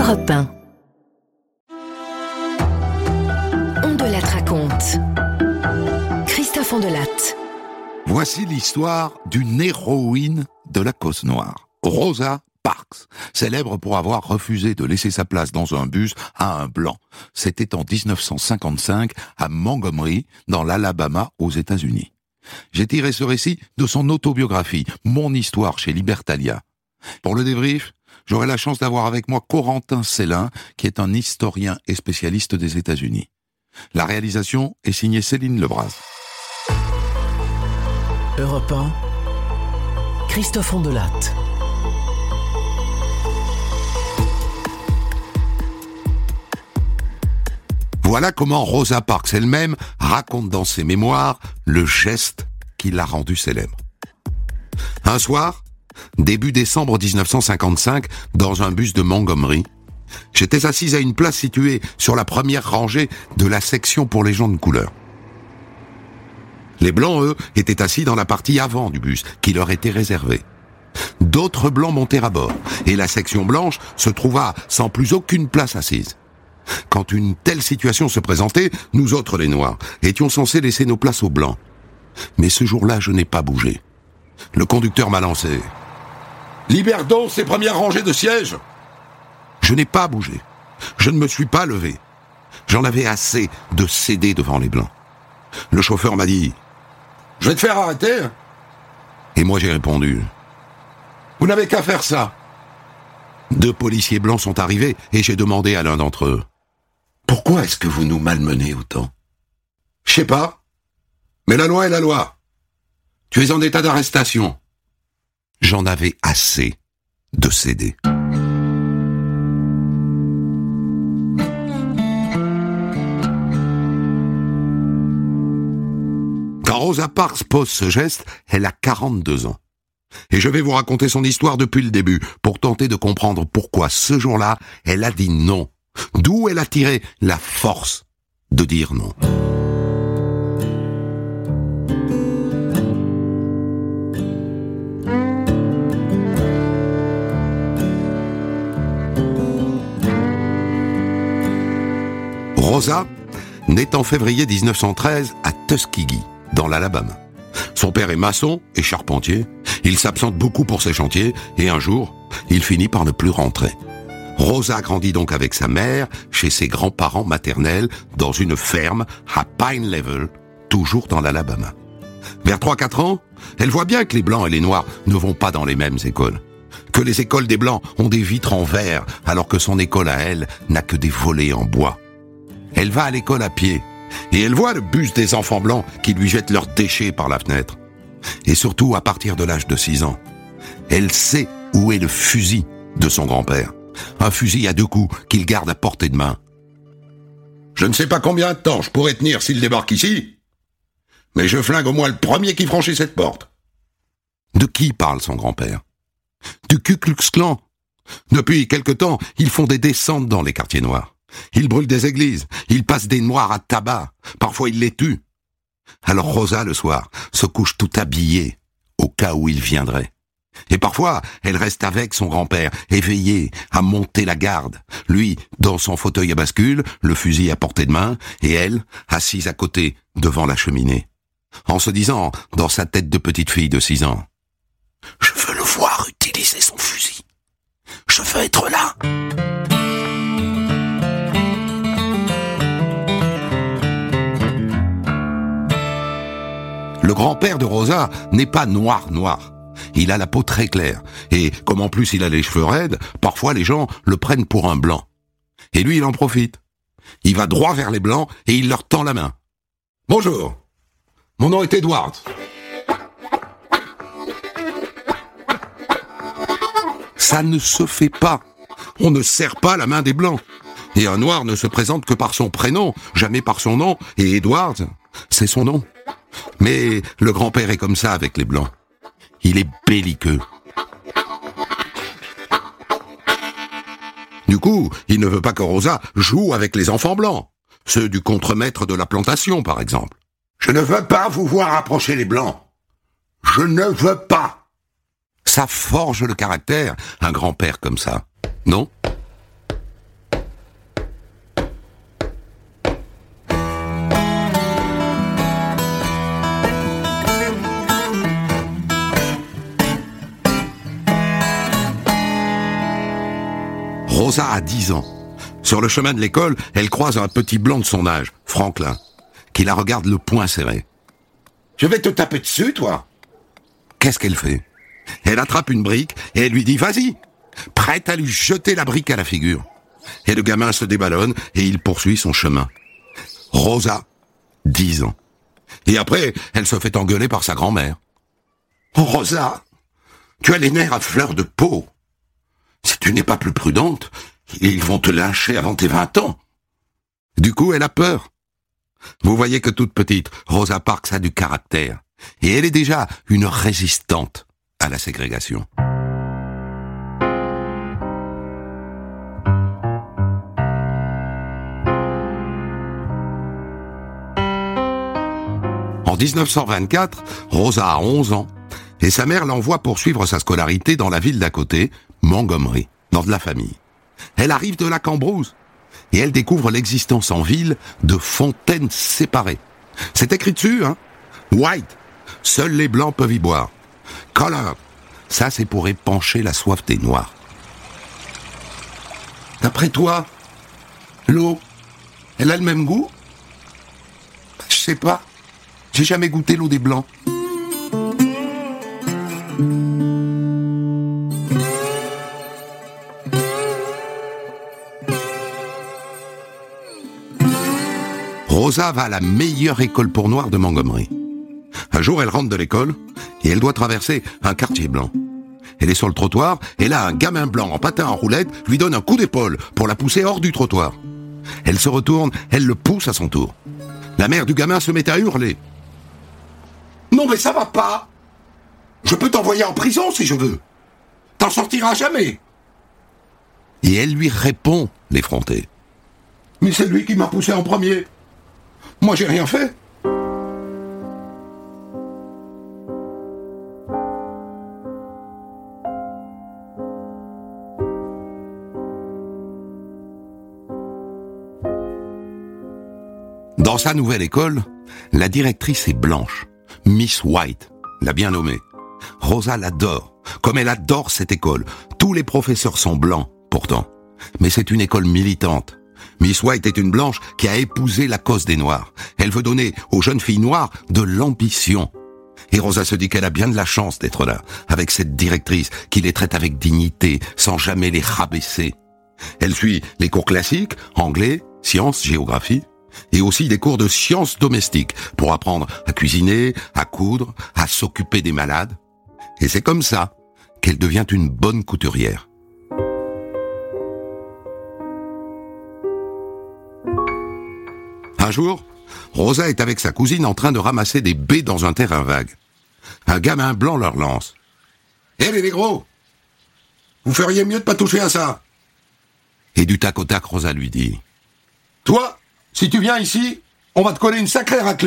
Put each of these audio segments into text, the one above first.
Europe 1. On de la raconte. Christophe Ondelatte. Voici l'histoire d'une héroïne de la cause noire, Rosa Parks, célèbre pour avoir refusé de laisser sa place dans un bus à un blanc. C'était en 1955 à Montgomery, dans l'Alabama, aux États-Unis. J'ai tiré ce récit de son autobiographie, Mon histoire chez Libertalia. Pour le débrief, j'aurai la chance d'avoir avec moi Corentin Célin, qui est un historien et spécialiste des États-Unis. La réalisation est signée Céline Lebras. Europe 1, Christophe Ondelatte. Voilà comment Rosa Parks elle-même raconte dans ses mémoires le geste qui l'a rendue célèbre. Un soir, début décembre 1955, dans un bus de Montgomery, j'étais assise à une place située sur la première rangée de la section pour les gens de couleur. Les blancs, eux, étaient assis dans la partie avant du bus, qui leur était réservée. D'autres blancs montèrent à bord, et la section blanche se trouva sans plus aucune place assise. Quand une telle situation se présentait, nous autres les noirs étions censés laisser nos places aux blancs. Mais ce jour-là, je n'ai pas bougé. Le conducteur m'a lancé. « Libère donc ces premières rangées de sièges !» Je n'ai pas bougé. Je ne me suis pas levé. J'en avais assez de céder devant les blancs. Le chauffeur m'a dit « Je vais te faire arrêter !» Et moi j'ai répondu « Vous n'avez qu'à faire ça !» 2 policiers blancs sont arrivés et j'ai demandé à l'un d'entre eux « Pourquoi est-ce que vous nous malmenez autant ?»« Je sais pas, mais la loi est la loi. Tu es en état d'arrestation. » J'en avais assez de céder. Quand Rosa Parks pose ce geste, elle a 42 ans. Et je vais vous raconter son histoire depuis le début, pour tenter de comprendre pourquoi ce jour-là, elle a dit non. D'où elle a tiré la force de dire non. Rosa naît en février 1913 à Tuskegee, dans l'Alabama. Son père est maçon et charpentier. Il s'absente beaucoup pour ses chantiers et un jour, il finit par ne plus rentrer. Rosa grandit donc avec sa mère chez ses grands-parents maternels dans une ferme à Pine Level, toujours dans l'Alabama. Vers 3-4 ans, elle voit bien que les Blancs et les Noirs ne vont pas dans les mêmes écoles. Que les écoles des Blancs ont des vitres en verre alors que son école à elle n'a que des volets en bois. Elle va à l'école à pied et elle voit le bus des enfants blancs qui lui jettent leurs déchets par la fenêtre. Et surtout, à partir de l'âge de 6 ans, elle sait où est le fusil de son grand-père. Un fusil à 2 coups qu'il garde à portée de main. Je ne sais pas combien de temps je pourrais tenir s'il débarque ici, mais je flingue au moins le premier qui franchit cette porte. De qui parle son grand-père? Du Ku Klux Klan. Depuis quelque temps, ils font des descentes dans les quartiers noirs. Ils brûlent des églises, ils passent des noirs à tabac, parfois ils les tuent. Alors Rosa, le soir, se couche tout habillée, au cas où il viendrait. Et parfois, elle reste avec son grand-père, éveillée, à monter la garde. Lui, dans son fauteuil à bascule, le fusil à portée de main, et elle, assise à côté, devant la cheminée. En se disant, dans sa tête de petite fille de 6 ans, « Je veux le voir utiliser son fusil. Je veux être là. » Le grand-père de Rosa n'est pas noir. Il a la peau très claire. Et comme en plus il a les cheveux raides, parfois les gens le prennent pour un blanc. Et lui, il en profite. Il va droit vers les blancs et il leur tend la main. « Bonjour, mon nom est Edward. » Ça ne se fait pas. On ne serre pas la main des blancs. Et un noir ne se présente que par son prénom, jamais par son nom. Et Edward, c'est son nom. Mais le grand-père est comme ça avec les blancs. Il est belliqueux. Du coup, il ne veut pas que Rosa joue avec les enfants blancs. Ceux du contremaître de la plantation, par exemple. Je ne veux pas vous voir approcher les blancs. Je ne veux pas. Ça forge le caractère, un grand-père comme ça, non ? Rosa a 10 ans. Sur le chemin de l'école, elle croise un petit blanc de son âge, Franklin, qui la regarde le poing serré. « Je vais te taper dessus, toi !» Qu'est-ce qu'elle fait ? Elle attrape une brique et elle lui dit « Vas-y !» prête à lui jeter la brique à la figure. Et le gamin se déballonne et il poursuit son chemin. Rosa, 10 ans. Et après, elle se fait engueuler par sa grand-mère. « Oh Rosa, tu as les nerfs à fleur de peau. Si tu n'es pas plus prudente, ils vont te lyncher avant tes 20 ans. » Du coup, elle a peur. Vous voyez que toute petite, Rosa Parks a du caractère. Et elle est déjà une résistante à la ségrégation. En 1924, Rosa a 11 ans et sa mère l'envoie poursuivre sa scolarité dans la ville d'à côté, Montgomery, dans de la famille. Elle arrive de la Cambrousse et elle découvre l'existence en ville de fontaines séparées. C'est écrit dessus, hein ? White, seuls les blancs peuvent y boire. Colored, ça c'est pour épancher la soif des noirs. D'après toi, l'eau, elle a le même goût ? Je sais pas. J'ai jamais goûté l'eau des blancs. Rosa va à la meilleure école pour noirs de Montgomery. Un jour, elle rentre de l'école et elle doit traverser un quartier blanc. Elle est sur le trottoir et là, un gamin blanc en patin en roulette lui donne un coup d'épaule pour la pousser hors du trottoir. Elle se retourne, elle le pousse à son tour. La mère du gamin se met à hurler. « Non mais ça va pas! Je peux t'envoyer en prison si je veux! T'en sortiras jamais !» Et elle lui répond, l'effrontée. « Mais c'est lui qui m'a poussé en premier! Moi j'ai rien fait !» Dans sa nouvelle école, la directrice est blanche, Miss White, l'a bien nommée. Rosa l'adore, comme elle adore cette école. Tous les professeurs sont blancs, pourtant. Mais c'est une école militante. Miss White est une blanche qui a épousé la cause des Noirs. Elle veut donner aux jeunes filles noires de l'ambition. Et Rosa se dit qu'elle a bien de la chance d'être là, avec cette directrice qui les traite avec dignité, sans jamais les rabaisser. Elle suit les cours classiques, anglais, sciences, géographie, et aussi des cours de sciences domestiques pour apprendre à cuisiner, à coudre, à s'occuper des malades. Et c'est comme ça qu'elle devient une bonne couturière. Un jour, Rosa est avec sa cousine en train de ramasser des baies dans un terrain vague. Un gamin blanc leur lance. « Hé les négros, vous feriez mieux de pas toucher à ça !» Et du tac au tac, Rosa lui dit. « Toi, si tu viens ici, on va te coller une sacrée raclée. »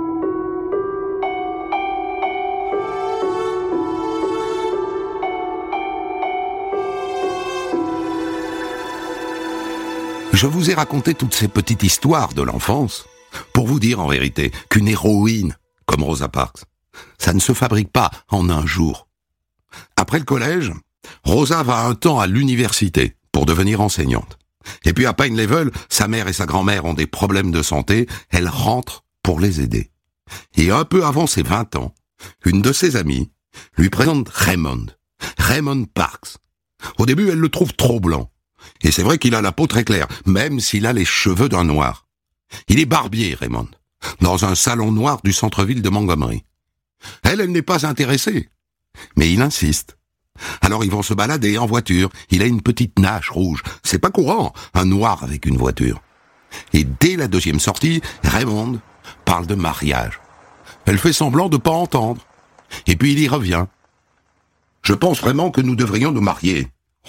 Je vous ai raconté toutes ces petites histoires de l'enfance pour vous dire en vérité qu'une héroïne comme Rosa Parks, ça ne se fabrique pas en un jour. Après le collège, Rosa va un temps à l'université pour devenir enseignante. Et puis à Pine Level, sa mère et sa grand-mère ont des problèmes de santé, elle rentre pour les aider. Et un peu avant ses 20 ans, une de ses amies lui présente Raymond Parks. Au début, elle le trouve trop blanc. Et c'est vrai qu'il a la peau très claire, même s'il a les cheveux d'un noir. Il est barbier, Raymond, dans un salon noir du centre-ville de Montgomery. Elle n'est pas intéressée, mais il insiste. Alors ils vont se balader en voiture, il a une petite nache rouge, c'est pas courant, un noir avec une voiture. Et dès la deuxième sortie, Raymond parle de mariage. Elle fait semblant de pas entendre, et puis il y revient. « Je pense vraiment que nous devrions nous marier, Rosa. »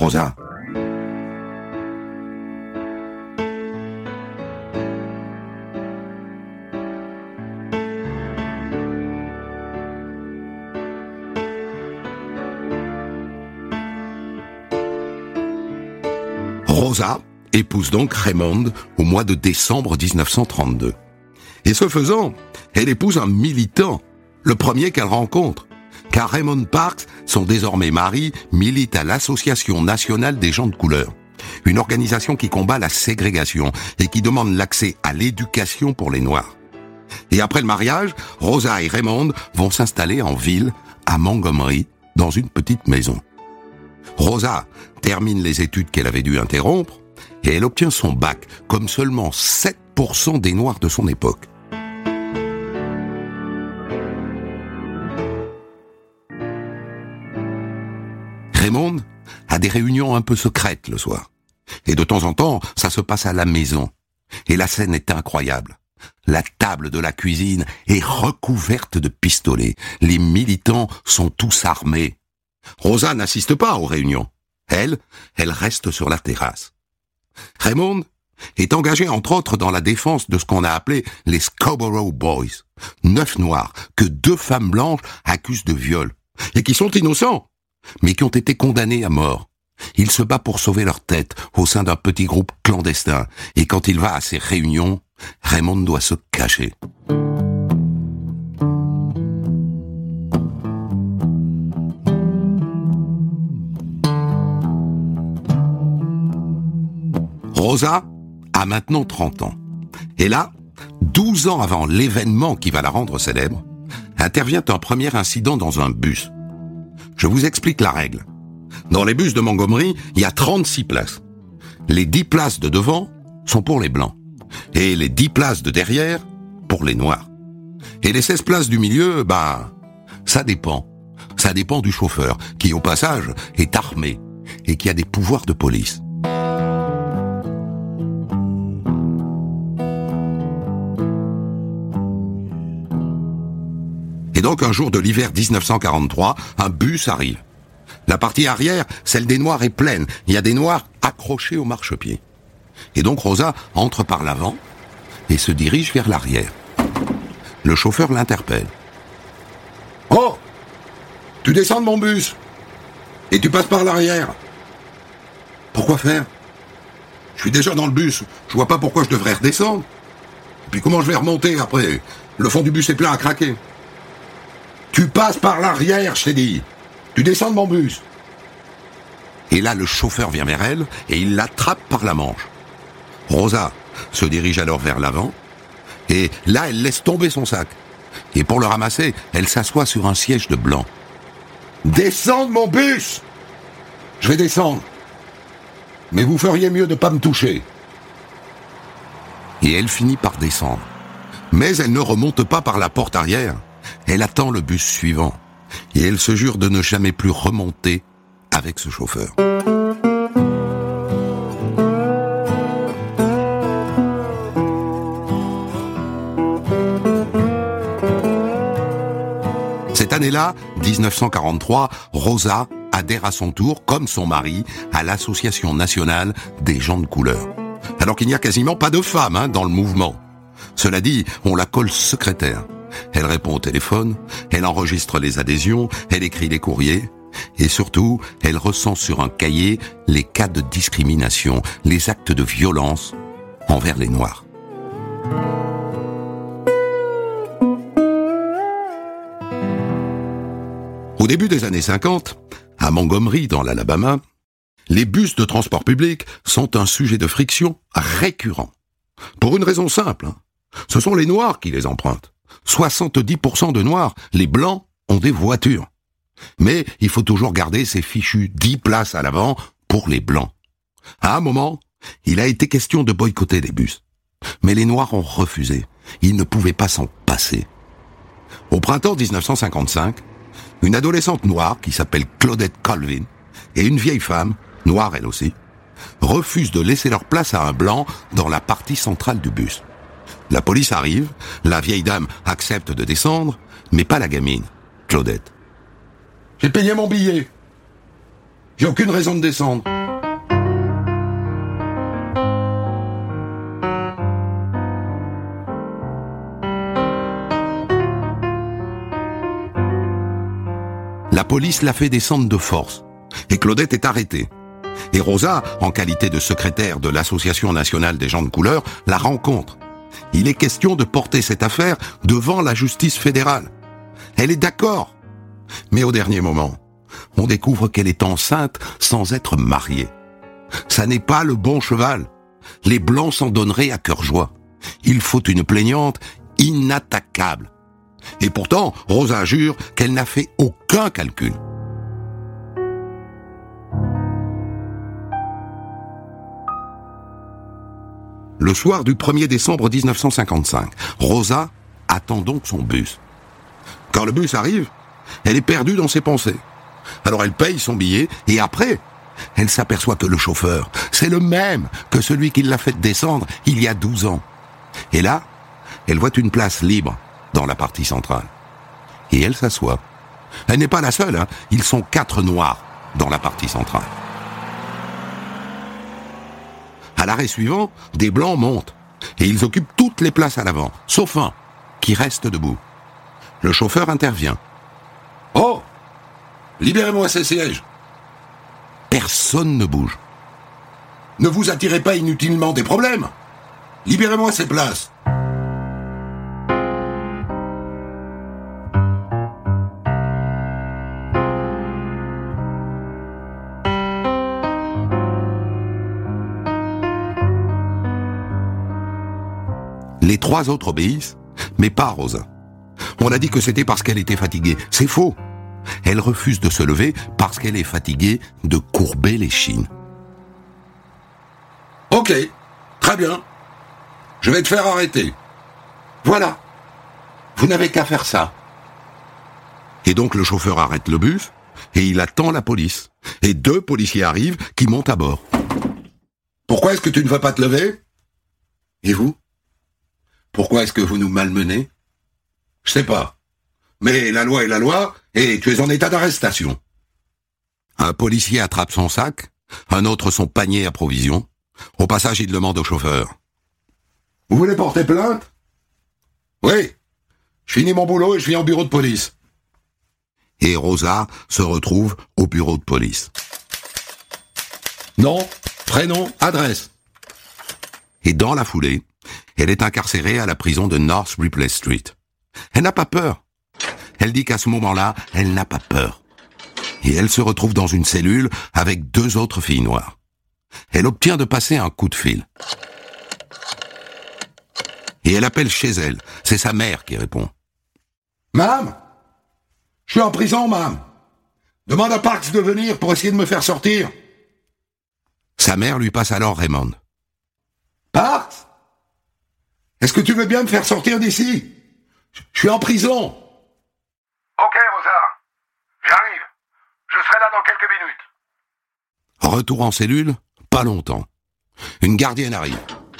Rosa épouse donc Raymond au mois de décembre 1932. Et ce faisant, elle épouse un militant, le premier qu'elle rencontre, car Raymond Parks, son désormais mari, milite à l'Association nationale des gens de couleur. une organisation qui combat la ségrégation et qui demande l'accès à l'éducation pour les Noirs. Et après le mariage, Rosa et Raymond vont s'installer en ville, à Montgomery, dans une petite maison. Rosa termine les études qu'elle avait dû interrompre et elle obtient son bac, comme seulement 7% des Noirs de son époque. Raymond a des réunions un peu secrètes le soir. Et de temps en temps, ça se passe à la maison. Et la scène est incroyable. La table de la cuisine est recouverte de pistolets. Les militants sont tous armés. Rosa n'assiste pas aux réunions. Elle reste sur la terrasse. Raymond est engagé entre autres dans la défense de ce qu'on a appelé les Scarborough Boys. 9 Noirs que 2 femmes blanches accusent de viol. Et qui sont innocents, mais qui ont été condamnés à mort. Il se bat pour sauver leur tête au sein d'un petit groupe clandestin. Et quand il va à ces réunions, Raymond doit se cacher. Rosa a maintenant 30 ans. Et là, 12 ans avant l'événement qui va la rendre célèbre, intervient un premier incident dans un bus. Je vous explique la règle. Dans les bus de Montgomery, il y a 36 places. Les 10 places de devant sont pour les Blancs. Et les 10 places de derrière, pour les Noirs. Et les 16 places du milieu, ça dépend. Ça dépend du chauffeur, qui au passage est armé et qui a des pouvoirs de police. Et donc un jour de l'hiver 1943, un bus arrive. La partie arrière, celle des Noirs, est pleine. Il y a des Noirs accrochés au marchepied. Et donc Rosa entre par l'avant et se dirige vers l'arrière. Le chauffeur l'interpelle. « Oh, tu descends de mon bus et tu passes par l'arrière. Pourquoi faire? Je suis déjà dans le bus, je vois pas pourquoi je devrais redescendre. Et puis comment je vais remonter après? Le fond du bus est plein à craquer. Tu passes par l'arrière, je t'ai dit. Tu descends de mon bus. » Et là, le chauffeur vient vers elle et il l'attrape par la manche. Rosa se dirige alors vers l'avant et là, elle laisse tomber son sac. Et pour le ramasser, elle s'assoit sur un siège de blanc. « Descends de mon bus !»« Je vais descendre. Mais vous feriez mieux de pas me toucher. » Et elle finit par descendre. Mais elle ne remonte pas par la porte arrière. Elle attend le bus suivant. Et elle se jure de ne jamais plus remonter avec ce chauffeur. Cette année-là, 1943, Rosa adhère à son tour, comme son mari, à l'Association nationale des gens de couleur. Alors qu'il n'y a quasiment pas de femmes dans le mouvement. Cela dit, on la colle secrétaire. Elle répond au téléphone, elle enregistre les adhésions, elle écrit les courriers, et surtout, elle recense sur un cahier les cas de discrimination, les actes de violence envers les Noirs. Au début des années 50, à Montgomery, dans l'Alabama, les bus de transport public sont un sujet de friction récurrent. Pour une raison simple, ce sont les Noirs qui les empruntent. 70% de Noirs, les Blancs, ont des voitures. Mais il faut toujours garder ces fichus 10 places à l'avant pour les Blancs. À un moment, il a été question de boycotter les bus. Mais les Noirs ont refusé. Ils ne pouvaient pas s'en passer. Au printemps 1955, une adolescente noire qui s'appelle Claudette Colvin et une vieille femme, noire elle aussi, refusent de laisser leur place à un Blanc dans la partie centrale du bus. La police arrive, la vieille dame accepte de descendre, mais pas la gamine, Claudette. « J'ai payé mon billet. J'ai aucune raison de descendre. » La police l'a fait descendre de force, et Claudette est arrêtée. Et Rosa, en qualité de secrétaire de l'Association nationale des gens de couleur, la rencontre. Il est question de porter cette affaire devant la justice fédérale. Elle est d'accord. Mais au dernier moment, on découvre qu'elle est enceinte sans être mariée. Ça n'est pas le bon cheval. Les Blancs s'en donneraient à cœur joie. Il faut une plaignante inattaquable. Et pourtant, Rosa jure qu'elle n'a fait aucun calcul. Le soir du 1er décembre 1955, Rosa attend donc son bus. Quand le bus arrive, elle est perdue dans ses pensées. Alors elle paye son billet et après, elle s'aperçoit que le chauffeur, c'est le même que celui qui l'a fait descendre il y a 12 ans. Et là, elle voit une place libre dans la partie centrale. Et elle s'assoit. Elle n'est pas la seule, hein. Ils sont 4 noirs dans la partie centrale. À l'arrêt suivant, des Blancs montent. Et ils occupent toutes les places à l'avant, sauf un, qui reste debout. Le chauffeur intervient. « Oh! Libérez-moi ces sièges !» Personne ne bouge. « Ne vous attirez pas inutilement des problèmes. Libérez-moi ces places !» Les 3 autres obéissent, mais pas Rosa. On a dit que c'était parce qu'elle était fatiguée. C'est faux. Elle refuse de se lever parce qu'elle est fatiguée de courber les chines. « Ok, très bien. Je vais te faire arrêter. Voilà. Vous n'avez qu'à faire ça. » Et donc le chauffeur arrête le bus et il attend la police. Et 2 policiers arrivent qui montent à bord. « Pourquoi est-ce que tu ne vas pas te lever ? Et vous ? Pourquoi est-ce que vous nous malmenez ? Je sais pas. Mais la loi est la loi, et tu es en état d'arrestation. » Un policier attrape son sac, un autre son panier à provisions. Au passage, il demande au chauffeur. « Vous voulez porter plainte ? » ?»« Oui. Je finis mon boulot et je viens au bureau de police. » Et Rosa se retrouve au bureau de police. Nom, prénom, adresse. Et dans la foulée, elle est incarcérée à la prison de North Ripley Street. Elle n'a pas peur. Elle dit qu'à ce moment-là, elle n'a pas peur. Et elle se retrouve dans une cellule avec 2 autres filles noires. Elle obtient de passer un coup de fil. Et elle appelle chez elle. C'est sa mère qui répond. « Mam, je suis en prison, mam. Demande à Parks de venir pour essayer de me faire sortir. » Sa mère lui passe alors Raymond. « Parks ? Est-ce que tu veux bien me faire sortir d'ici ? Je suis en prison. » « Ok, Rosa. J'arrive. Je serai là dans quelques minutes. » Retour en cellule, pas longtemps. Une gardienne arrive.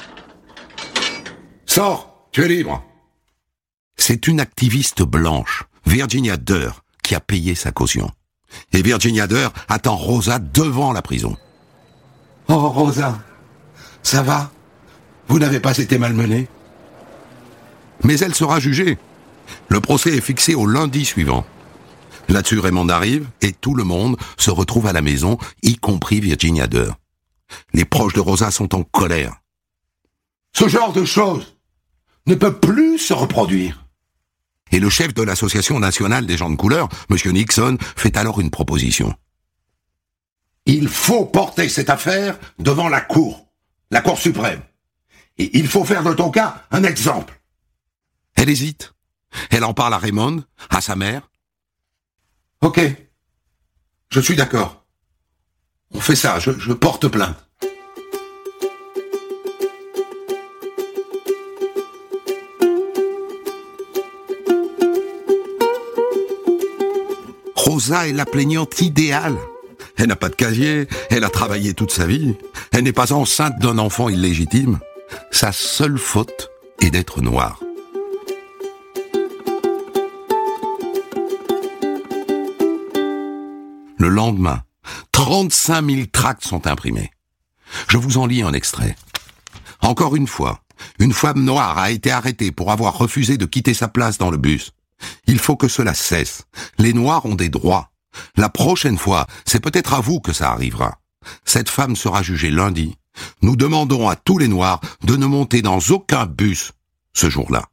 « Sors, tu es libre. » C'est une activiste blanche, Virginia Dare, qui a payé sa caution. Et Virginia Dare attend Rosa devant la prison. « Oh, Rosa, ça va ? Vous n'avez pas été malmenée ? » Mais elle sera jugée. Le procès est fixé au lundi suivant. Là-dessus, Raymond arrive et tout le monde se retrouve à la maison, y compris Virginia Dare. Les proches de Rosa sont en colère. Ce genre de choses ne peut plus se reproduire. Et le chef de l'Association nationale des gens de couleur, M. Nixon, fait alors une proposition. Il faut porter cette affaire devant la Cour suprême. Et il faut faire de ton cas un exemple. Elle hésite. Elle en parle à Raymond, à sa mère. Ok, je suis d'accord. On fait ça, je porte plainte. Rosa est la plaignante idéale. Elle n'a pas de casier, elle a travaillé toute sa vie, elle n'est pas enceinte d'un enfant illégitime. Sa seule faute est d'être noire. Le lendemain, 35 000 tracts sont imprimés. Je vous en lis un extrait. Encore une femme noire a été arrêtée pour avoir refusé de quitter sa place dans le bus. Il faut que cela cesse. Les Noirs ont des droits. La prochaine fois, c'est peut-être à vous que ça arrivera. Cette femme sera jugée lundi. Nous demandons à tous les Noirs de ne monter dans aucun bus ce jour-là.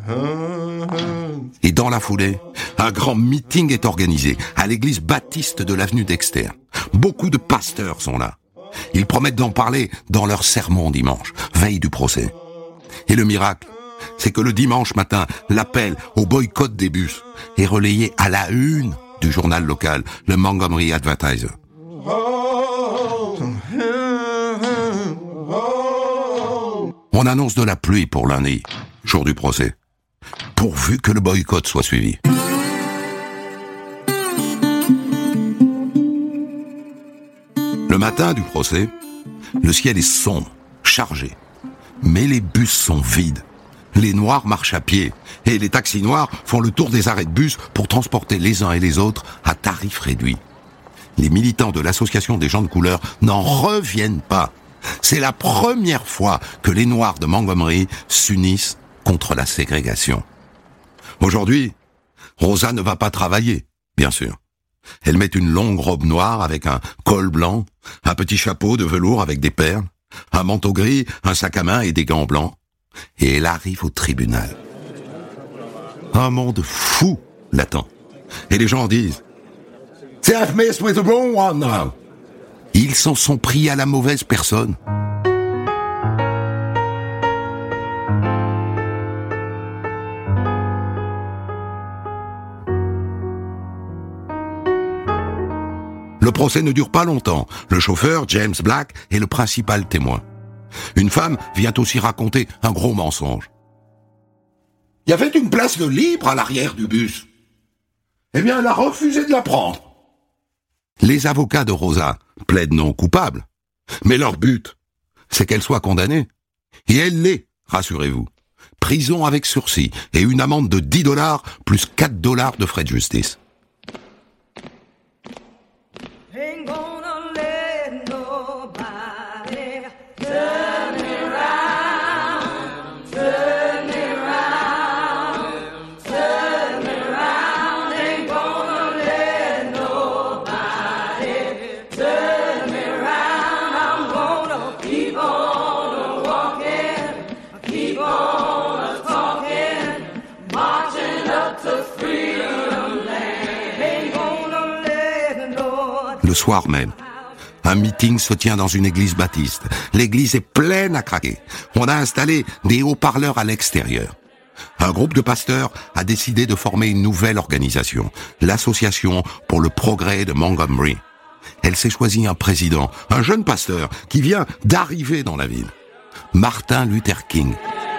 Et dans la foulée, un grand meeting est organisé à l'église baptiste de l'avenue Dexter. Beaucoup de pasteurs sont là. Ils promettent d'en parler dans leur sermon dimanche, veille du procès. Et le miracle, c'est que le dimanche matin, l'appel au boycott des bus est relayé à la une du journal local, le Montgomery Advertiser. On annonce de la pluie pour lundi, jour du procès, pourvu que le boycott soit suivi. Le matin du procès, le ciel est sombre, chargé, mais les bus sont vides. Les Noirs marchent à pied et les taxis noirs font le tour des arrêts de bus pour transporter les uns et les autres à tarif réduit. Les militants de l'association des gens de couleur n'en reviennent pas. C'est la première fois que les Noirs de Montgomery s'unissent contre la ségrégation. Aujourd'hui, Rosa ne va pas travailler, bien sûr. Elle met une longue robe noire avec un col blanc, un petit chapeau de velours avec des perles, un manteau gris, un sac à main et des gants blancs. Et elle arrive au tribunal. Un monde fou l'attend. Et les gens disent « They've messed with the wrong one now ». Ils s'en sont pris à la mauvaise personne. Le procès ne dure pas longtemps. Le chauffeur, James Black, est le principal témoin. Une femme vient aussi raconter un gros mensonge. Il y avait une place de libre à l'arrière du bus. Eh bien, elle a refusé de la prendre. Les avocats de Rosa plaident non coupable. Mais leur but, c'est qu'elle soit condamnée. Et elle l'est, rassurez-vous. Prison avec sursis et une amende de $10 plus $4 de frais de justice. Le soir même, un meeting se tient dans une église baptiste. L'église est pleine à craquer. On a installé des haut-parleurs à l'extérieur. Un groupe de pasteurs a décidé de former une nouvelle organisation, l'Association pour le progrès de Montgomery. Elle s'est choisie un président, un jeune pasteur qui vient d'arriver dans la ville, Martin Luther King.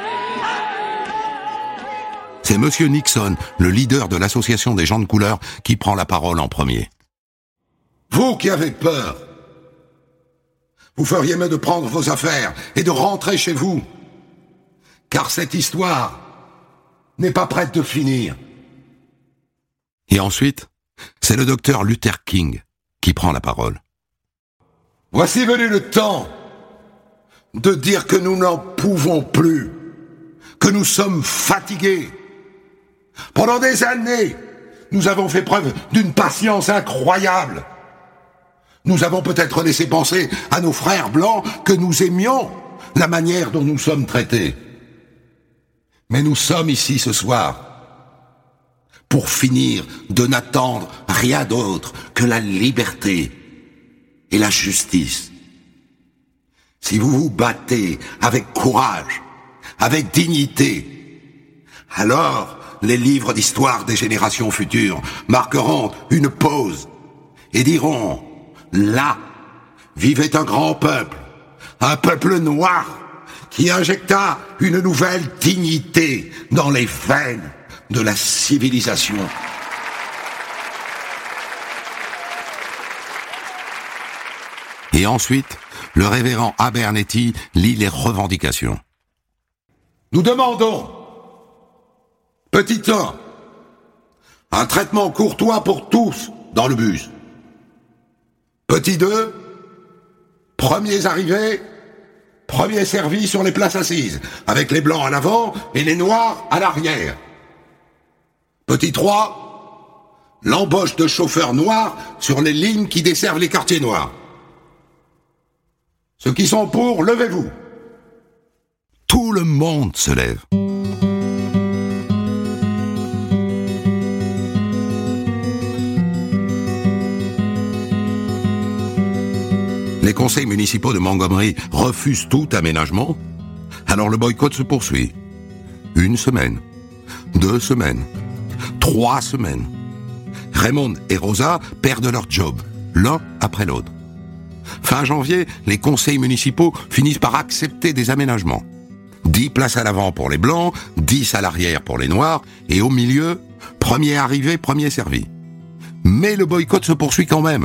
C'est Monsieur Nixon, le leader de l'Association des gens de couleur, qui prend la parole en premier. Vous qui avez peur, vous feriez mieux de prendre vos affaires et de rentrer chez vous, car cette histoire n'est pas prête de finir. Et ensuite, c'est le docteur Luther King qui prend la parole. Voici venu le temps de dire que nous n'en pouvons plus, que nous sommes fatigués. Pendant des années, nous avons fait preuve d'une patience incroyable. Nous avons peut-être laissé penser à nos frères blancs que nous aimions la manière dont nous sommes traités. Mais nous sommes ici ce soir pour finir de n'attendre rien d'autre que la liberté et la justice. Si vous vous battez avec courage, avec dignité, alors les livres d'histoire des générations futures marqueront une pause et diront: là vivait un grand peuple, un peuple noir qui injecta une nouvelle dignité dans les veines de la civilisation. Et ensuite, le révérend Abernethy lit les revendications. Nous demandons, petit 1, un traitement courtois pour tous dans le bus. Petit 2, premiers arrivés, premiers servis sur les places assises, avec les blancs à l'avant et les noirs à l'arrière. Petit 3, l'embauche de chauffeurs noirs sur les lignes qui desservent les quartiers noirs. Ceux qui sont pour, levez-vous. Tout le monde se lève. conseils municipaux de Montgomery refusent tout aménagement, alors le boycott se poursuit. 1 semaine, 2 semaines, 3 semaines. Raymond et Rosa perdent leur job, l'un après l'autre. Fin janvier, les conseils municipaux finissent par accepter des aménagements. 10 places à l'avant pour les blancs, 10 à l'arrière pour les noirs, et au milieu, premier arrivé, premier servi. Mais le boycott se poursuit quand même.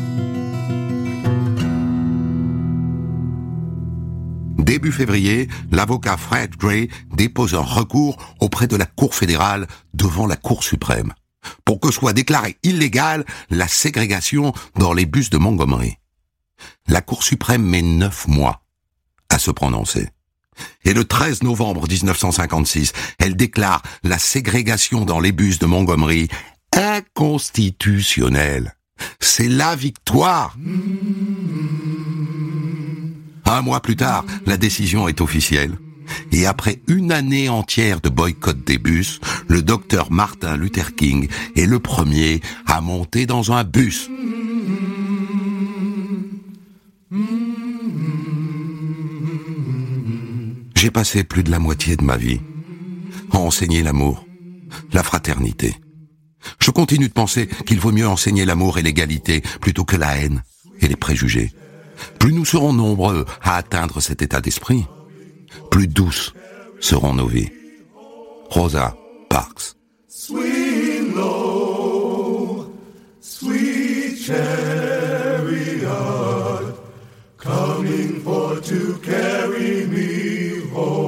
Début février, l'avocat Fred Gray dépose un recours auprès de la Cour fédérale devant la Cour suprême pour que soit déclarée illégale la ségrégation dans les bus de Montgomery. La Cour suprême met 9 mois à se prononcer. Et le 13 novembre 1956, elle déclare la ségrégation dans les bus de Montgomery inconstitutionnelle. C'est la victoire. 1 mois plus tard, la décision est officielle. Et après 1 année entière de boycott des bus, le docteur Martin Luther King est le premier à monter dans un bus. J'ai passé plus de la moitié de ma vie à enseigner l'amour, la fraternité. Je continue de penser qu'il vaut mieux enseigner l'amour et l'égalité plutôt que la haine et les préjugés. Plus nous serons nombreux à atteindre cet état d'esprit, plus douces seront nos vies. Rosa Parks. Sweet Lord, sweet chariot, coming for to carry me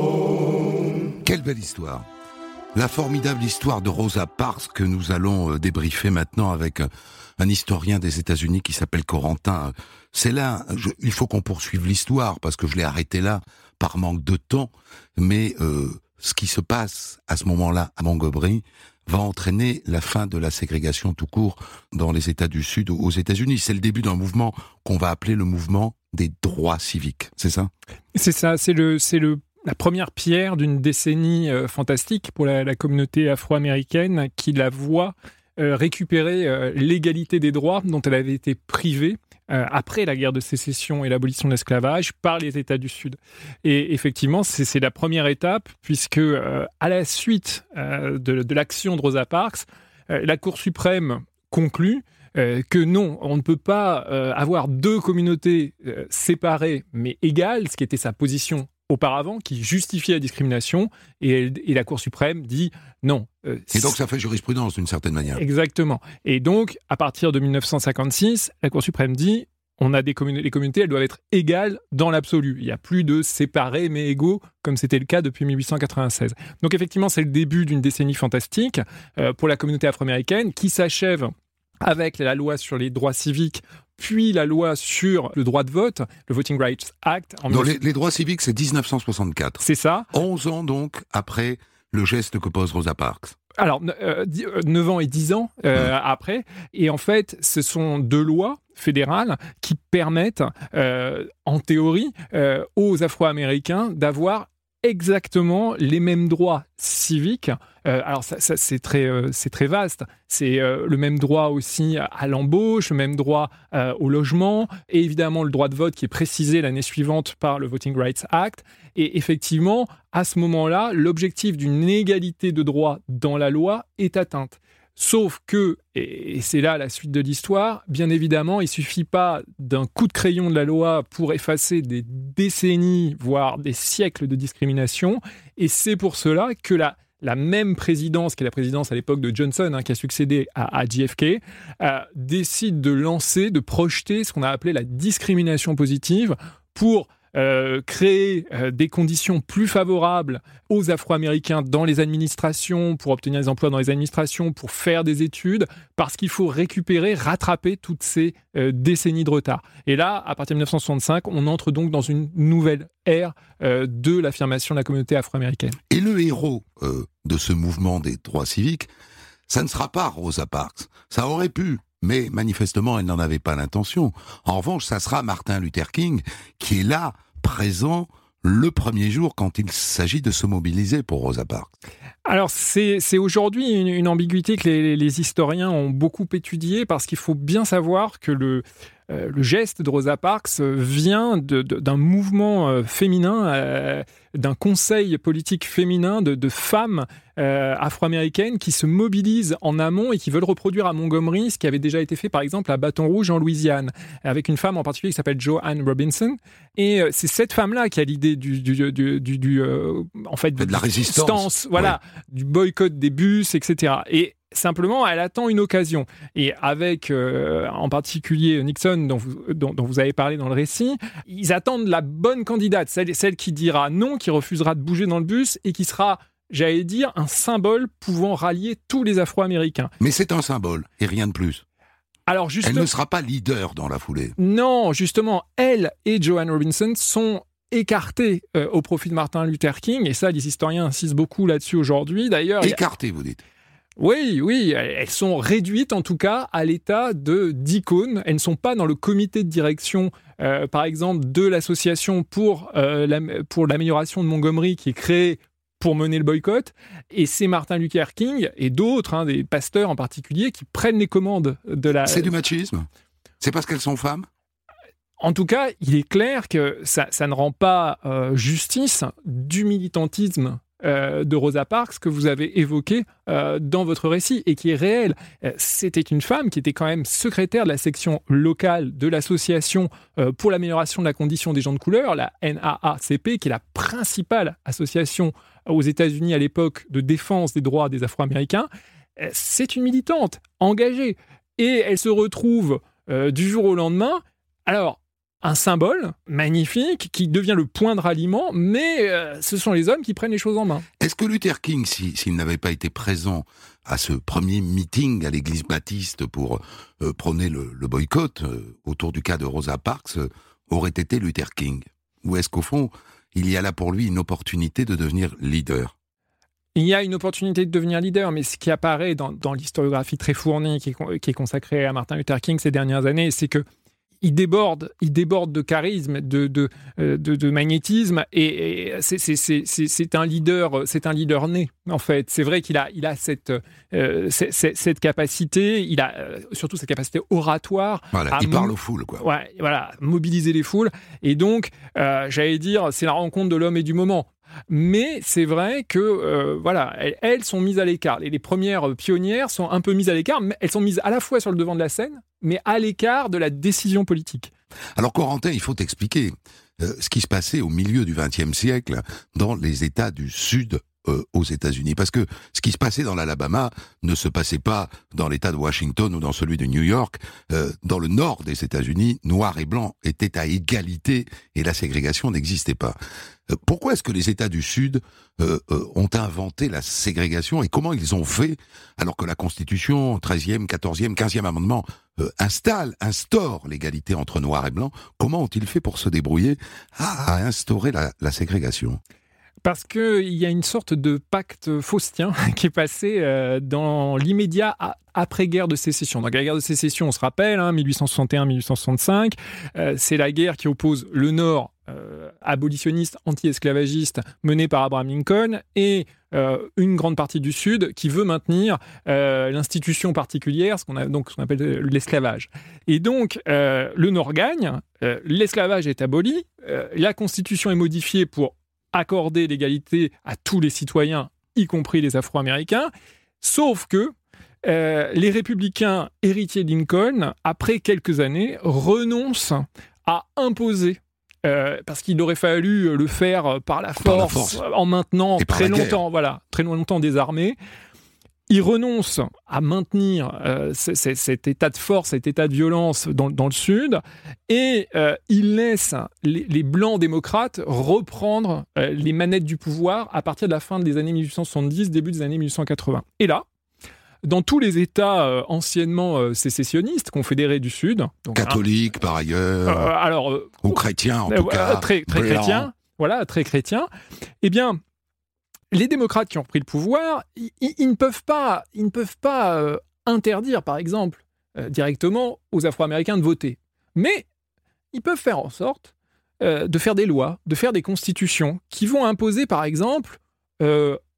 home. Quelle belle histoire. La formidable histoire de Rosa Parks que nous allons débriefer maintenant avec un historien des États-Unis qui s'appelle Corentin. C'est là, il faut qu'on poursuive l'histoire parce que je l'ai arrêté là par manque de temps, mais ce qui se passe à ce moment-là à Montgomery va entraîner la fin de la ségrégation tout court dans les États du Sud aux États-Unis. C'est le début d'un mouvement qu'on va appeler le mouvement des droits civiques, c'est ça ? C'est ça, c'est la première pierre d'une décennie fantastique pour la communauté afro-américaine qui la voit récupérer l'égalité des droits dont elle avait été privée après la guerre de sécession et l'abolition de l'esclavage par les États du Sud. Et effectivement, c'est la première étape puisque à la suite de l'action de Rosa Parks, la Cour suprême conclut que non, on ne peut pas avoir 2 communautés séparées mais égales, ce qui était sa position auparavant, qui justifiait la discrimination, et la Cour suprême dit non. Et donc ça fait jurisprudence d'une certaine manière. Exactement. Et donc, à partir de 1956, la Cour suprême dit on a les communautés, elles doivent être égales dans l'absolu. Il n'y a plus de séparés mais égaux, comme c'était le cas depuis 1896. Donc effectivement, c'est le début d'une décennie fantastique pour la communauté afro-américaine qui s'achève avec la loi sur les droits civiques, puis la loi sur le droit de vote, le Voting Rights Act. Les droits civiques, c'est 1964. C'est ça. 11 ans donc après le geste que pose Rosa Parks. Alors, 9 ans et 10 ans après. Et en fait, ce sont 2 lois fédérales qui permettent, en théorie, aux Afro-Américains d'avoir exactement les mêmes droits civiques. Alors ça c'est très vaste. C'est le même droit aussi à l'embauche, le même droit au logement, et évidemment le droit de vote qui est précisé l'année suivante par le Voting Rights Act. Et effectivement, à ce moment-là, l'objectif d'une égalité de droits dans la loi est atteinte. Sauf que, et c'est là la suite de l'histoire, bien évidemment, il ne suffit pas d'un coup de crayon de la loi pour effacer des décennies, voire des siècles de discrimination. Et c'est pour cela que la même présidence, qui est la présidence à l'époque de Johnson, qui a succédé à JFK, décide de projeter ce qu'on a appelé la discrimination positive pour créer des conditions plus favorables aux Afro-Américains dans les administrations, pour obtenir des emplois dans les administrations, pour faire des études, parce qu'il faut rattraper toutes ces décennies de retard. Et là, à partir de 1965, on entre donc dans une nouvelle ère de l'affirmation de la communauté afro-américaine. Et le héros de ce mouvement des droits civiques, ça ne sera pas Rosa Parks. Ça aurait pu, mais manifestement, elle n'en avait pas l'intention. En revanche, ça sera Martin Luther King qui est là, présent, le premier jour quand il s'agit de se mobiliser pour Rosa Parks. Alors, c'est aujourd'hui une ambiguïté que les historiens ont beaucoup étudiée, parce qu'il faut bien savoir que le geste de Rosa Parks vient d'un mouvement féminin, d'un conseil politique féminin de femmes afro-américaines qui se mobilisent en amont et qui veulent reproduire à Montgomery ce qui avait déjà été fait, par exemple, à Baton Rouge, en Louisiane, avec une femme en particulier qui s'appelle Joanne Robinson. Et c'est cette femme-là qui a l'idée en fait, de la résistance, voilà, du boycott des bus, etc. Et simplement, elle attend une occasion. Et avec, en particulier, Nixon, dont vous avez parlé dans le récit, ils attendent la bonne candidate, celle qui dira non, qui refusera de bouger dans le bus et qui sera, j'allais dire, un symbole pouvant rallier tous les Afro-Américains. Mais c'est un symbole, et rien de plus. Alors elle ne sera pas leader dans la foulée. Non, justement, elle et Joanne Robinson sont écartées au profit de Martin Luther King, et ça, les historiens insistent beaucoup là-dessus aujourd'hui. D'ailleurs, écartées, vous dites? Oui, elles sont réduites en tout cas à l'état d'icônes. Elles ne sont pas dans le comité de direction, par exemple, de l'association pour l'amélioration de Montgomery, qui est créée pour mener le boycott. Et c'est Martin Luther King et d'autres, des pasteurs en particulier, qui prennent les commandes de la... C'est du machisme? C'est parce qu'elles sont femmes? En tout cas, il est clair que ça ne rend pas justice du militantisme de Rosa Parks que vous avez évoqué dans votre récit et qui est réel. C'était une femme qui était quand même secrétaire de la section locale de l'association pour l'amélioration de la condition des gens de couleur, la NAACP, qui est la principale association aux États-Unis à l'époque de défense des droits des Afro-Américains. C'est une militante engagée et elle se retrouve du jour au lendemain. Alors, un symbole magnifique qui devient le point de ralliement, mais ce sont les hommes qui prennent les choses en main. Est-ce que Luther King, s'il n'avait pas été présent à ce premier meeting à l'église baptiste pour prôner le boycott autour du cas de Rosa Parks, aurait été Luther King? Ou est-ce qu'au fond, il y a là pour lui une opportunité de devenir leader? Il y a une opportunité de devenir leader, mais ce qui apparaît dans l'historiographie très fournie qui est consacrée à Martin Luther King ces dernières années, c'est que il déborde de charisme, de magnétisme, et c'est un leader né, en fait. C'est vrai qu'il a cette capacité, il a surtout cette capacité oratoire. Voilà, il parle aux foules, quoi. Ouais, voilà, mobiliser les foules. Et donc, j'allais dire, c'est la rencontre de l'homme et du moment. Mais c'est vrai que elles sont mises à l'écart. Les premières pionnières sont un peu mises à l'écart, mais elles sont mises à la fois sur le devant de la scène, mais à l'écart de la décision politique. Alors Corentin, il faut expliquer ce qui se passait au milieu du XXe siècle dans les États du Sud aux États-Unis. Parce que ce qui se passait dans l'Alabama ne se passait pas dans l'État de Washington ou dans celui de New York. Dans le nord des États-Unis, noir et blanc étaient à égalité et la ségrégation n'existait pas. Pourquoi est-ce que les États du Sud ont inventé la ségrégation et comment ils ont fait alors que la Constitution, 13e, 14e, 15e amendement instaure l'égalité entre noir et blanc? Comment ont-ils fait pour se débrouiller à instaurer la ségrégation? Parce qu'il y a une sorte de pacte faustien qui est passé dans l'immédiat après-guerre de sécession. Donc la guerre de sécession, on se rappelle, 1861-1865, c'est la guerre qui oppose le Nord abolitionniste, anti-esclavagiste, mené par Abraham Lincoln, et une grande partie du Sud qui veut maintenir l'institution particulière, ce qu'on appelle l'esclavage. Et donc, le Nord gagne, l'esclavage est aboli, la Constitution est modifiée pour accorder l'égalité à tous les citoyens, y compris les Afro-Américains, sauf que les républicains héritiers de Lincoln, après quelques années, renoncent à imposer, parce qu'il aurait fallu le faire par la force. En maintenant très longtemps des armées. Ils renoncent à maintenir cet état de force, cet état de violence dans le Sud, et ils laissent les Blancs démocrates reprendre les manettes du pouvoir à partir de la fin des années 1870, début des années 1880. Et là, dans tous les États anciennement sécessionnistes, confédérés du Sud... Donc, catholiques par ailleurs, ou chrétiens en tout cas, très chrétiens, voilà, très chrétiens, eh bien... Les démocrates qui ont pris le pouvoir, ils ne peuvent pas interdire, par exemple, directement aux Afro-Américains de voter. Mais ils peuvent faire en sorte de faire des lois, de faire des constitutions qui vont imposer, par exemple,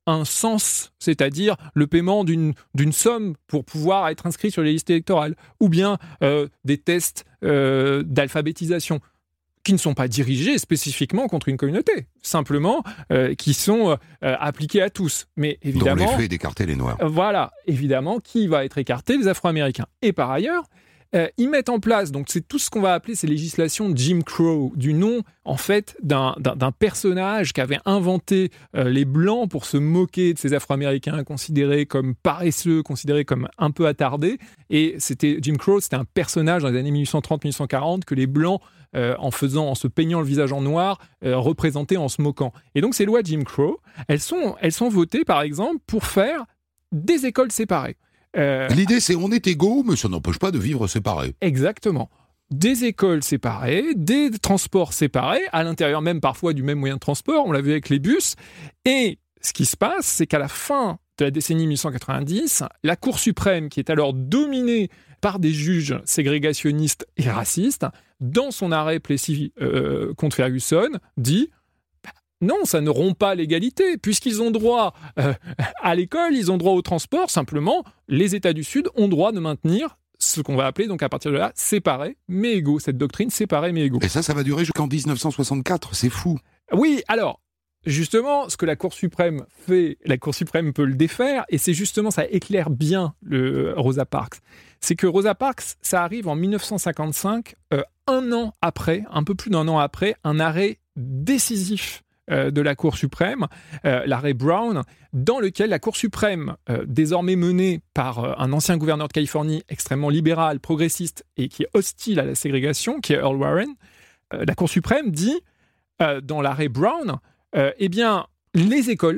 un sens, c'est-à-dire le paiement d'une somme pour pouvoir être inscrit sur les listes électorales, ou bien des tests d'alphabétisation qui ne sont pas dirigés spécifiquement contre une communauté, simplement qui sont appliqués à tous. Mais évidemment, dont l'effet d'écarter les Noirs. Voilà, évidemment, qui va être écarté? Les Afro-Américains. Et par ailleurs, ils mettent en place, donc c'est tout ce qu'on va appeler ces législations Jim Crow, du nom en fait d'un personnage qu'avaient inventé les Blancs pour se moquer de ces Afro-Américains considérés comme paresseux, considérés comme un peu attardés. Et Jim Crow, c'était un personnage dans les années 1830-1840 que les Blancs, en se peignant le visage en noir, représentaient en se moquant. Et donc ces lois Jim Crow, elles sont votées par exemple pour faire des écoles séparées. L'idée, c'est on est égaux, mais ça n'empêche pas de vivre séparés. Exactement. Des écoles séparées, des transports séparés, à l'intérieur même parfois du même moyen de transport, on l'a vu avec les bus. Et ce qui se passe, c'est qu'à la fin de la décennie 1890, la Cour suprême, qui est alors dominée par des juges ségrégationnistes et racistes, dans son arrêt Plessy contre Ferguson, dit... Non, ça ne rompt pas l'égalité, puisqu'ils ont droit à l'école, ils ont droit au transport. Simplement, les États du Sud ont droit de maintenir ce qu'on va appeler, donc à partir de là, séparés mais égaux. Cette doctrine, séparés mais égaux. Et ça va durer jusqu'en 1964, c'est fou. Oui, alors, justement, ce que la Cour suprême fait, la Cour suprême peut le défaire, et c'est justement, ça éclaire bien Rosa Parks. C'est que Rosa Parks, ça arrive en 1955, un an après, un peu plus d'un an après, un arrêt décisif de la Cour suprême, l'arrêt Brown, dans lequel la Cour suprême, désormais menée par un ancien gouverneur de Californie extrêmement libéral, progressiste et qui est hostile à la ségrégation, qui est Earl Warren, la Cour suprême dit, dans l'arrêt Brown, eh bien, les écoles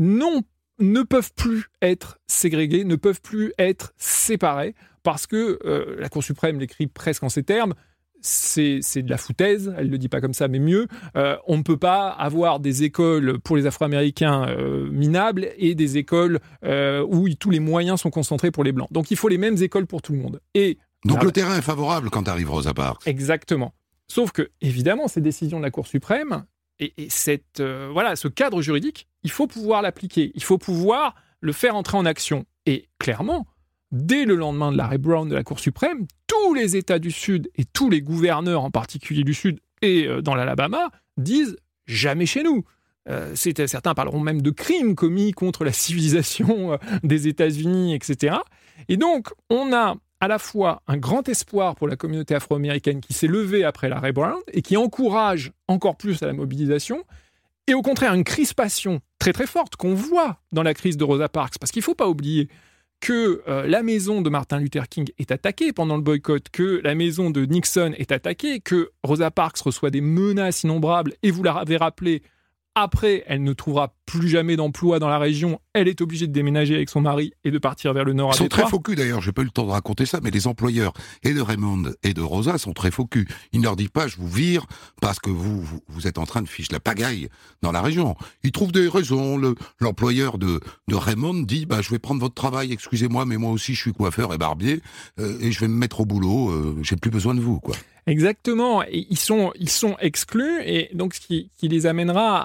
ne peuvent plus être ségrégées, ne peuvent plus être séparées, parce que la Cour suprême l'écrit presque en ces termes, c'est de la foutaise, elle ne le dit pas comme ça, mais mieux. On ne peut pas avoir des écoles pour les Afro-Américains minables et des écoles où tous les moyens sont concentrés pour les Blancs. Donc il faut les mêmes écoles pour tout le monde. Donc le terrain est favorable quand arrive Rosa Parks. Exactement. Sauf que, évidemment, ces décisions de la Cour suprême et ce cadre juridique, il faut pouvoir l'appliquer, il faut pouvoir le faire entrer en action. Et clairement, dès le lendemain de l'arrêt Brown de la Cour suprême, tous les États du Sud et tous les gouverneurs, en particulier du Sud et dans l'Alabama, disent « jamais chez nous ». Certains parleront même de crimes commis contre la civilisation des États-Unis, etc. Et donc, on a à la fois un grand espoir pour la communauté afro-américaine qui s'est levée après l'arrêt Brown et qui encourage encore plus à la mobilisation, et au contraire une crispation très très forte qu'on voit dans la crise de Rosa Parks, parce qu'il ne faut pas oublier que la maison de Martin Luther King est attaquée pendant le boycott, que la maison de Nixon est attaquée, que Rosa Parks reçoit des menaces innombrables, et vous l'avez rappelé, après, elle ne trouvera plus jamais d'emploi dans la région, elle est obligée de déménager avec son mari et de partir vers le nord à Détroit. Ils sont très focus d'ailleurs, j'ai pas eu le temps de raconter ça, mais les employeurs et de Raymond et de Rosa sont très focus. Ils ne leur disent pas je vous vire parce que vous êtes en train de ficher la pagaille dans la région. Ils trouvent des raisons. L'employeur de Raymond dit je vais prendre votre travail, excusez-moi, mais moi aussi je suis coiffeur et barbier et je vais me mettre au boulot, j'ai plus besoin de vous, quoi. Exactement, et ils sont exclus, et donc ce qui les amènera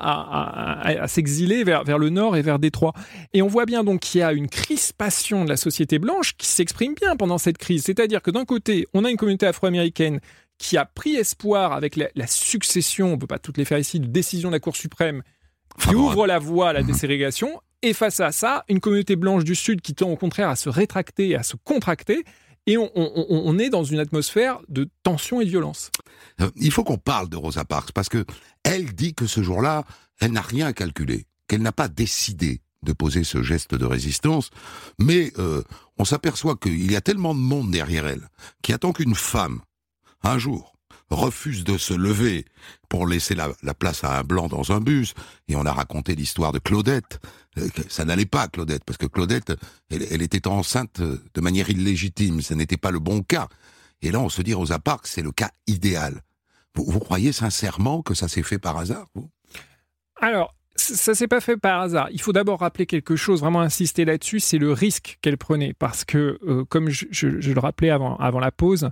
à s'exiler vers le nord et vers Détroit. Et on voit bien donc qu'il y a une crispation de la société blanche qui s'exprime bien pendant cette crise. C'est-à-dire que d'un côté, on a une communauté afro-américaine qui a pris espoir avec la succession, on ne peut pas toutes les faire ici, de décisions de la Cour suprême qui ouvre la voie à la déségrégation, et face à ça, une communauté blanche du Sud qui tend au contraire à se rétracter, à se contracter. Et on est dans une atmosphère de tension et de violence. Il faut qu'on parle de Rosa Parks, parce que elle dit que ce jour-là, elle n'a rien calculé, qu'elle n'a pas décidé de poser ce geste de résistance, mais on s'aperçoit qu'il y a tellement de monde derrière elle, qui attend qu'une femme, un jour, refuse de se lever pour laisser la place à un blanc dans un bus. Et on a raconté l'histoire de Claudette. Ça n'allait pas, Claudette, parce que Claudette, elle était enceinte de manière illégitime. Ce n'était pas le bon cas. Et là, on se dit, Rosa Parks, c'est le cas idéal. Vous croyez sincèrement que ça s'est fait par hasard, vous ? Alors, ça s'est pas fait par hasard. Il faut d'abord rappeler quelque chose, vraiment insister là-dessus, c'est le risque qu'elle prenait. Parce que, comme je le rappelais avant la pause,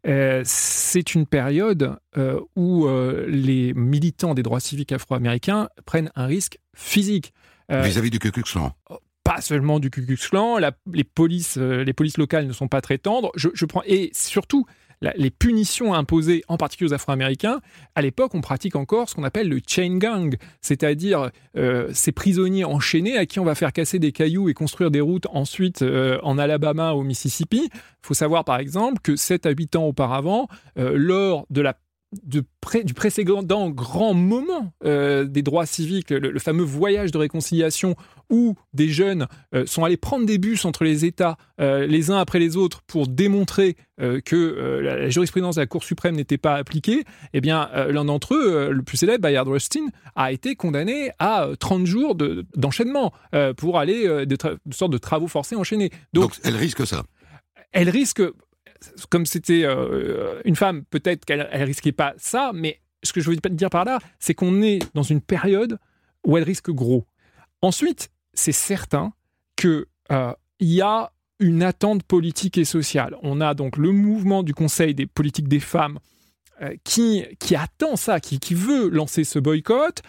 c'est une période où les militants des droits civiques afro-américains prennent un risque physique. Vis-à-vis du Ku Klux Klan. Pas seulement du Ku Klux Klan, les polices locales ne sont pas très tendres. Et surtout, les punitions imposées, en particulier aux Afro-Américains, à l'époque, on pratique encore ce qu'on appelle le chain gang, c'est-à-dire ces prisonniers enchaînés à qui on va faire casser des cailloux et construire des routes ensuite en Alabama, au Mississippi. Il faut savoir, par exemple, que 7 à 8 ans auparavant, lors du précédent grand moment des droits civiques, le fameux voyage de réconciliation où des jeunes sont allés prendre des bus entre les États les uns après les autres pour démontrer que la jurisprudence de la Cour suprême n'était pas appliquée, eh bien l'un d'entre eux, le plus célèbre, Bayard Rustin, a été condamné à 30 jours d'enchaînement pour aller de sorte de travaux forcés enchaînés. Donc elle risque ça. Elle risque... Comme c'était une femme, peut-être qu'elle risquait pas ça, mais ce que je veux dire par là, c'est qu'on est dans une période où elle risque gros. Ensuite, c'est certain qu'il y a une attente politique et sociale. On a donc le mouvement du Conseil des politiques des femmes qui attend ça, qui veut lancer ce boycott.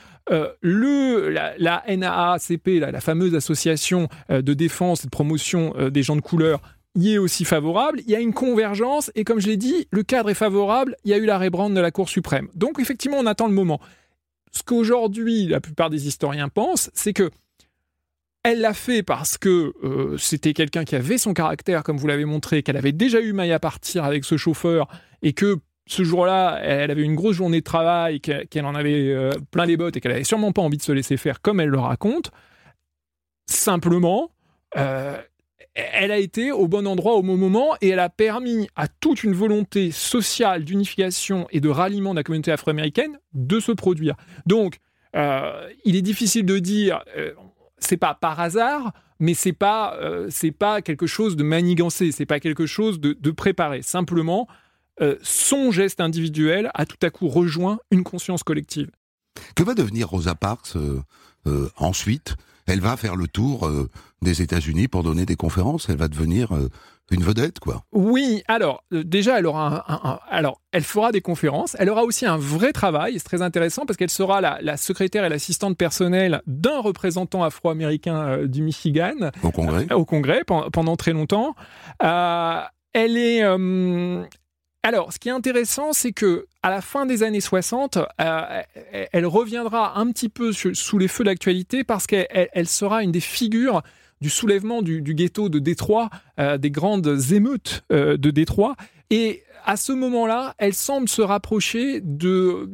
La NAACP, la fameuse association de défense et de promotion des gens de couleur, y est aussi favorable, il y a une convergence, et comme je l'ai dit, le cadre est favorable, il y a eu la rebrand de la Cour suprême. Donc effectivement, on attend le moment. Ce qu'aujourd'hui, la plupart des historiens pensent, c'est que elle l'a fait parce que c'était quelqu'un qui avait son caractère, comme vous l'avez montré, qu'elle avait déjà eu maille à partir avec ce chauffeur, et que ce jour-là, elle avait une grosse journée de travail, qu'elle en avait plein les bottes, et qu'elle avait sûrement pas envie de se laisser faire, comme elle le raconte. Simplement... elle a été au bon endroit au bon moment et elle a permis à toute une volonté sociale d'unification et de ralliement de la communauté afro-américaine de se produire. Donc, il est difficile de dire, c'est pas par hasard, mais c'est pas quelque chose de manigancé, c'est pas quelque chose de préparé. Simplement, son geste individuel a tout à coup rejoint une conscience collective. Que va devenir Rosa Parks ensuite ? Elle va faire le tour des États-Unis pour donner des conférences. Elle va devenir une vedette, quoi. Oui, alors déjà, elle aura elle fera des conférences. Elle aura aussi un vrai travail. C'est très intéressant parce qu'elle sera la secrétaire et l'assistante personnelle d'un représentant afro-américain du Michigan au Congrès pendant très longtemps. Elle est alors, ce qui est intéressant, c'est que à la fin des années 60, elle reviendra un petit peu sous les feux de l'actualité parce qu'elle sera une des figures du soulèvement du ghetto de Détroit, des grandes émeutes de Détroit. Et à ce moment-là, elle semble se rapprocher de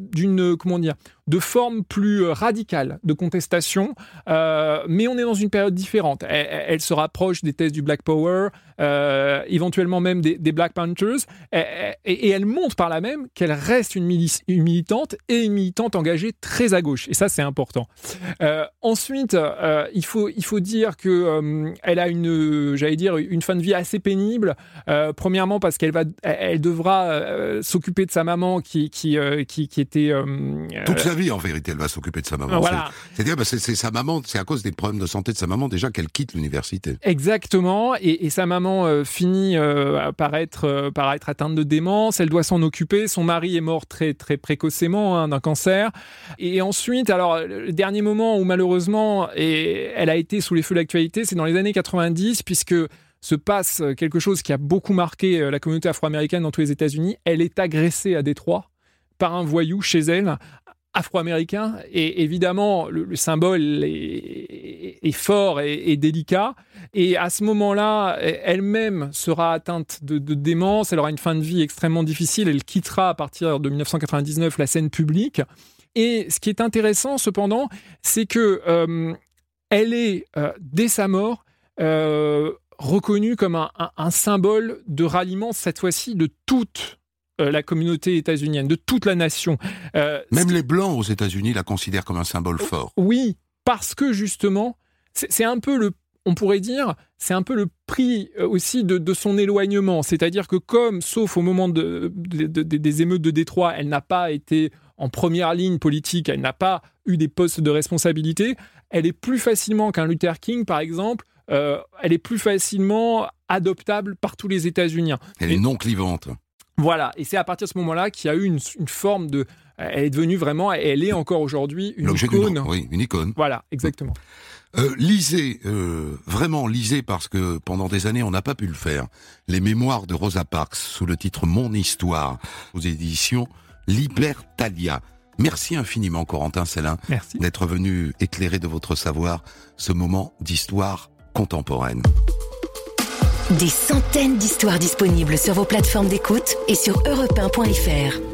formes plus radicales de contestation, mais on est dans une période différente. Elle se rapproche des thèses du Black Power, éventuellement même des Black Panthers, et elle montre par là même qu'elle reste une militante et une militante engagée très à gauche. Et ça, c'est important. Ensuite, il faut dire que elle a une fin de vie assez pénible. Premièrement, parce qu'elle devra s'occuper de sa maman qui était... Toute sa vie, en vérité, elle va s'occuper de sa maman. Voilà. C'est-à-dire, c'est sa maman, c'est à cause des problèmes de santé de sa maman déjà qu'elle quitte l'université. Exactement, et sa maman finit par être atteinte de démence, elle doit s'en occuper, son mari est mort très, très précocement d'un cancer, et ensuite, alors, le dernier moment où malheureusement elle a été sous les feux de l'actualité, c'est dans les années 90, puisque se passe quelque chose qui a beaucoup marqué la communauté afro-américaine dans tous les États-Unis. Elle est agressée à Détroit par un voyou chez elle, afro-américain, et évidemment le symbole est fort et délicat, et à ce moment-là elle-même sera atteinte de démence, elle aura une fin de vie extrêmement difficile, elle quittera à partir de 1999 la scène publique, et ce qui est intéressant cependant, c'est que elle est dès sa mort reconnue comme un symbole de ralliement, cette fois-ci de toute la communauté états-unienne, de toute la nation. Même les Blancs aux États-Unis la considèrent comme un symbole fort. Oui, parce que justement, c'est un peu on pourrait dire, c'est un peu le prix aussi de son éloignement. C'est-à-dire que sauf au moment des émeutes de Détroit, elle n'a pas été en première ligne politique, elle n'a pas eu des postes de responsabilité, elle est plus facilement qu'un Luther King, par exemple, elle est plus facilement adoptable par tous les États-Uniens. Elle est non clivante. Voilà, et c'est à partir de ce moment-là qu'il y a eu une forme de... Elle est devenue vraiment, et elle est encore aujourd'hui une icône. Oui, une icône. Voilà, exactement. Lisez, vraiment lisez, parce que pendant des années on n'a pas pu le faire. Les mémoires de Rosa Parks sous le titre Mon Histoire aux éditions Libertalia. Merci infiniment Corentin Sellin d'être venu éclairer de votre savoir ce moment d'histoire contemporaine. Des centaines d'histoires disponibles sur vos plateformes d'écoute et sur europe1.fr.